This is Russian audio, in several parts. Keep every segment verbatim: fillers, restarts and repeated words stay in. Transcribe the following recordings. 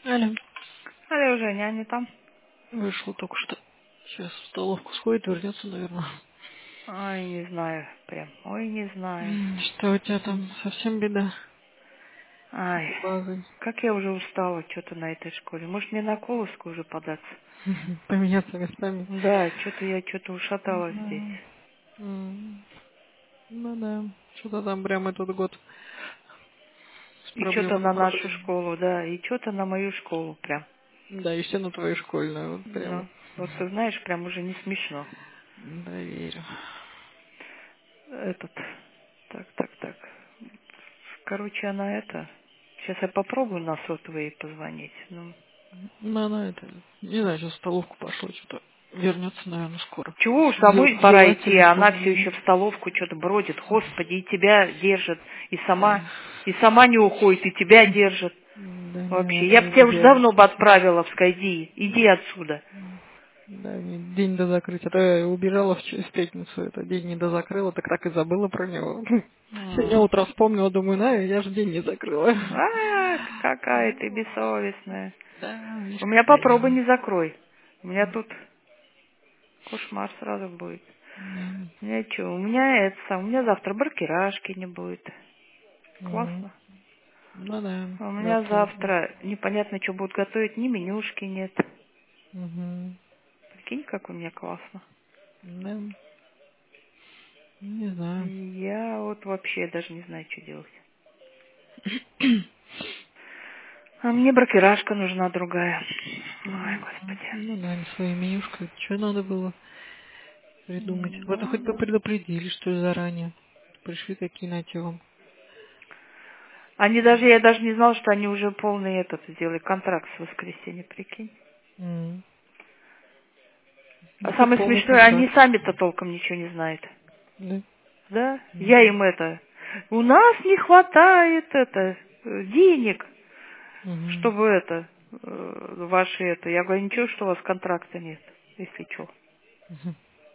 Аля, Алло, Женя, они там? вышел только что. Сейчас в столовку сходит, вернется, наверное. Ой, не знаю, прям. Ой, не знаю. М, Что у тебя там? Совсем беда Ай, с базой. как я уже устала что-то на этой школе. Может, мне на Колоску уже податься? Поменяться местами. Да, что-то я что-то ушаталась здесь. Да. М, Ну да. Что-то там прям этот год с И что-то проблемами на нашу проблем. школу, да, и что-то на мою школу прям. Да, и все на твою школьную. Вот прям. Ну, вот ты знаешь, прям уже не смешно. Да, верю. Этот, так, так, так. Короче, она это... Сейчас я попробую на сотовый ей позвонить. Ну, Ну, она это... Не знаю, сейчас в столовку пошла, что-то вернется, наверное, скоро. чего уж, Взяла, самой пора взяла идти, а она телефон все ее. еще в столовку что-то бродит. Господи, и тебя держит, и сама, и сама не уходит, и тебя держит. Да, не, Вообще, она я бы тебя уже выбегает. давно бы отправила, пускай, иди отсюда. Да, не- день до закрытия. А то я убежала в, ч- в пятницу, это день не до закрыла, так так и забыла про него. Сегодня М. утром вспомнила, думаю, на, я же день не закрыла. А, какая ты бессовестная. Да, видишь, У меня какая попробуй я. не закрой. У меня тут кошмар сразу будет. Да. У меня что, у меня это, у меня завтра баркирашки не будет. Мгм. Классно. Ну да, А у меня завтра. завтра непонятно, что будут готовить, ни менюшки нет. Угу. Прикинь, как у меня классно. Да, не знаю. Я вот вообще даже не знаю, что делать. А мне бракерашка нужна другая. Ой, господи. Ну да, не своей менюшкой. Что надо было придумать? М, Вот это хоть бы Ну, предупредили, что ли, заранее. Пришли такие на вам. они даже, я даже не знала, что они уже полный этот сделали, контракт с воскресенья, прикинь. М. А Ну, хоть самое полный смешное, они контракт. сами-то толком ничего не знают. Да. Да? Я Мгм. им это, у нас не хватает это, э, денег, Мгм. чтобы это, э, ваши это. Я говорю, ничего, что у вас контракта нет, если что. Мгм.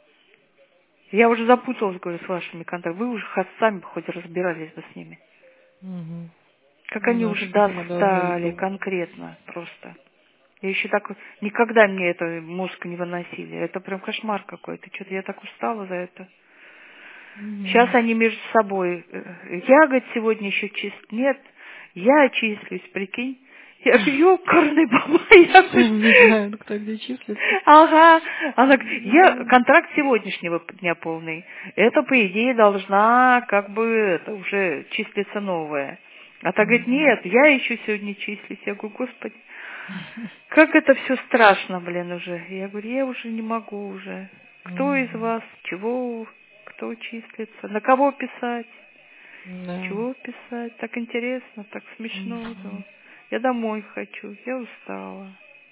Я уже запуталась, говорю, с вашими контрактами. Вы уже хоть сами хоть разбирались бы с ними. Мгм. Как Ну они да, уже что мы должны достали думать. конкретно просто. Я еще так вот- никогда мне это мозг не выносили. Это прям кошмар какой-то. Что-то я так устала за это. Сейчас Мгм. они между собой. э, Я, говорит, сегодня еще чист. Нет, я числюсь, прикинь. Я говорю, ёкарный баба, я говорю, Сами не знают, кто где числится. ага. Она говорит, я, Да. контракт сегодняшнего дня полный. Это, по идее, должна как бы это уже числиться новая. А та говорит, Мгм. нет, я еще сегодня числюсь. Я говорю, господи, как это все страшно, блин, уже. Я говорю, я уже не могу уже. Кто из Мгм. вас, чего, кто числится, на кого писать, Да. чего писать. Так интересно, так смешно. Мгм. Да. Я домой хочу, я устала.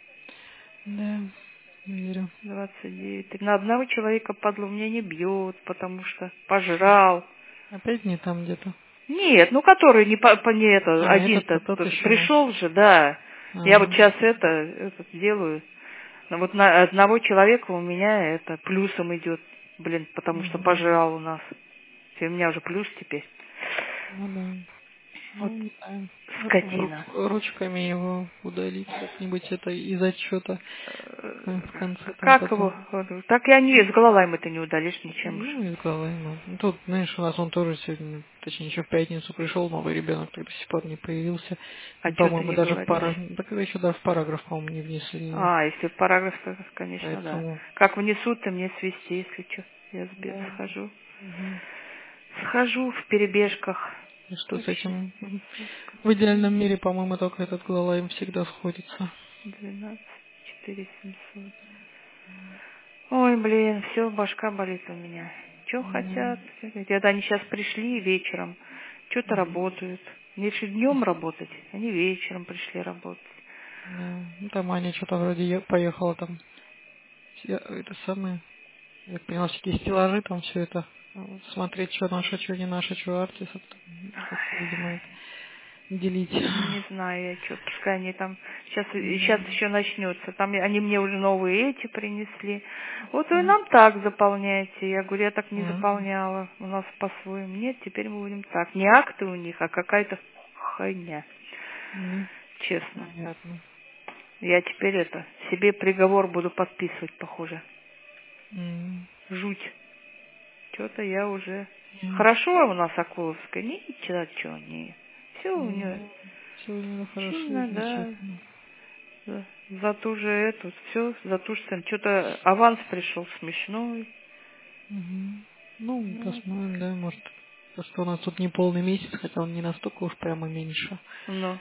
Да, верю. двадцать девять. На одного человека, падлу, меня не бьет, потому что пожрал. Опять не там где-то. Нет, ну который не, по, по- не это, А, один-то этот-то тот т- еще наш. пришел же, да. Я вот Ага. сейчас это, это делаю. Но вот на одного человека у меня это плюсом идет, блин, потому что Мгм. пожрал у нас. И у меня уже плюс теперь. Ну да. Вот Ну, не знаю. Этим скотина. ру- ручками его удалить как-нибудь это из отчета Э, в конце там Как его? потом. Вот, так я не, с головами ты не удалишь ничем уж. Ну, из головы ему. Ну, тут, знаешь, у нас он тоже сегодня, точнее, еще в пятницу пришел, новый ребенок, так до сих пор не появился. А И, что ты по-моему, не даже в говоришь? пара... Так это еще даже в параграф, по-моему, не внесли его. А, если в параграф, то, конечно, да. Поэтому, Как внесут, ты мне свести, если что. Я сбе- да. схожу. Мгм. Схожу в перебежках. И что с Вообще. этим? Мгм. В идеальном мире, по-моему, только этот глава им всегда сходится. двенадцать, четыре, семьсот. Ой, блин, все, башка болит у меня. Че хотят? Мгм. Это они сейчас пришли вечером, что-то работают. Мне же днем работать, они вечером пришли работать. Да. Ну, там Аня что-то вроде е- поехала там. Все, это самое. Я так поняла, всякие стеллажи, там все это. Вот, смотреть, что наше, что не наше, что артисов. Там, как-то, видимо, это делить. Не знаю я что, пускай они там, сейчас, сейчас Мгм. еще начнется, там они мне уже новые эти принесли. Вот вы Мгм. нам так заполняете. Я говорю, я так не Мгм. заполняла, у нас по-своему. Нет, теперь мы будем так. Не акты у них, а какая-то хуйня, Ну, честно. понятно. Я теперь это, себе приговор буду подписывать, похоже. Mm. Жуть. Что-то я уже... Mm. Хорошо у нас Акуловская, ничего, что, не. Все у нее. Mm. Все у него хорошо, Сильно, да. замечательно. За, за ту же эту, все, за ту же цену. Что-то аванс пришел смешной. Угу. Ну, Вот. посмотрим, да, может, просто у нас тут не полный месяц, хотя он не настолько уж прямо меньше. Ну.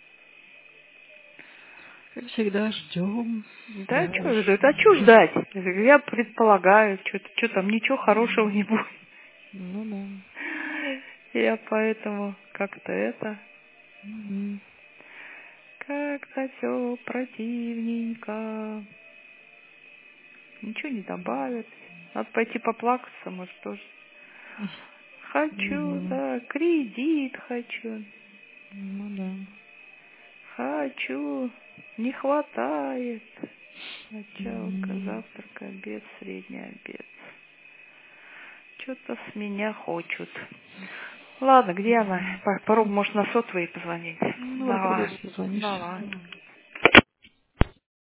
Как всегда, ждем. Да, что Дальше. это? А что ждать? Я предполагаю, что что там ничего хорошего не будет. Ну да. Я поэтому как-то это... Угу. Как-то все противненько. Ничего не добавят. Надо пойти поплакаться, может, тоже. Хочу, Угу. да, кредит хочу. Ну да. Хочу. Не хватает. Началка, Угу. завтрак, обед, средний обед. Что-то с меня хочут. Ладно, где она? Попробуй, может, на сотовый позвонить. Ну, попробуй, Давай. если звонишь. Давай.